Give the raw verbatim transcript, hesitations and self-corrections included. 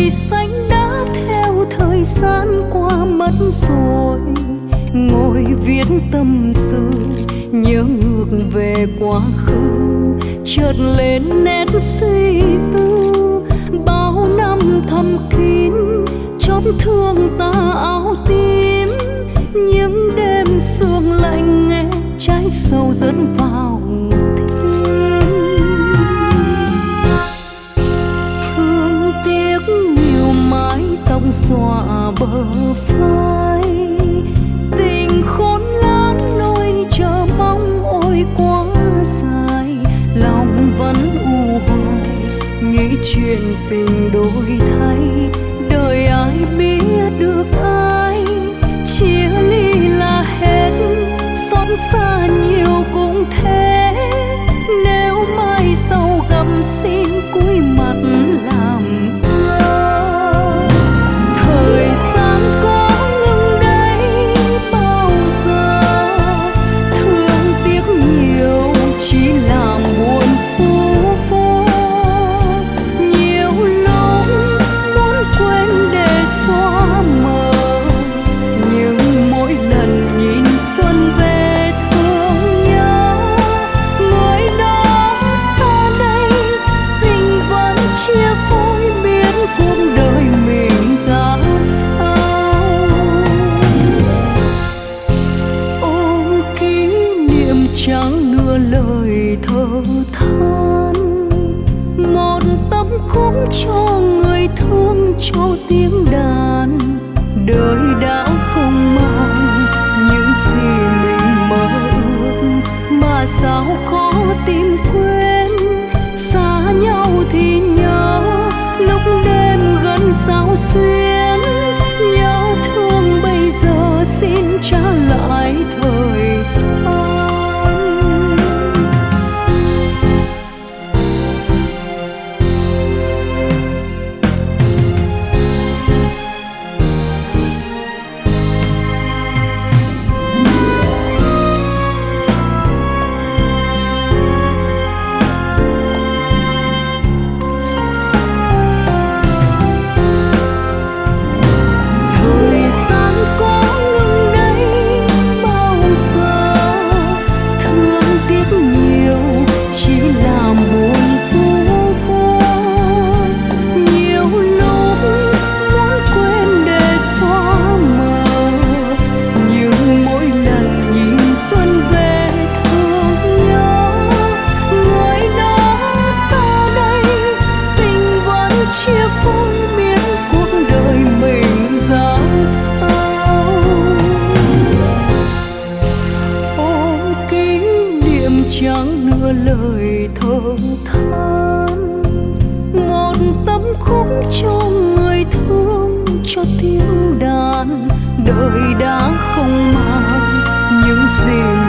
cây xanh đã theo thời gian qua mất rồi, ngồi viết tâm sự nhớ ngược về quá khứ, chợt lên nét suy tư bao năm thầm kín chót thương ta áo tím. Những đêm sương lạnh nghe trái sầu dẫn vào tim, thương tiếc nhiều mái tóc xõa bờ vai, tình khốn lãng nỗi chờ mong ôi quá dài, lòng vẫn u hoài nghĩ chuyện tình đổi thay. Đời ai biết được ai chia ly là hết, xót xa nhiều cũng thế. Nếu mai sau gặp xin cúi mặt làm ơn. Thời gian có ngừng đây bao giờ, thương tiếc nhiều chỉ làm buồn phú vô. Nhiều lúc muốn quên để xóa mờ, nhưng mỗi lần nhìn xuân về thương nhớ người đó ta đây. Tình vẫn chia phôi biết cuộc đời mình ra sao. Ôm kỷ niệm chẳng nửa lời thở than, một tâm khúc cho người thương cho tiếng đàn. Đời đã không mang những gì mình mơ ước, mà sao khó tìm quên. Xa nhau thì nhớ lúc đêm gần sao xuyến, nhớ thương bây giờ xin trả lại thời gian. Chẳng nửa lời thở than, một tâm khúc cho người thương cho tiếng đàn. Đời đã không mang những gì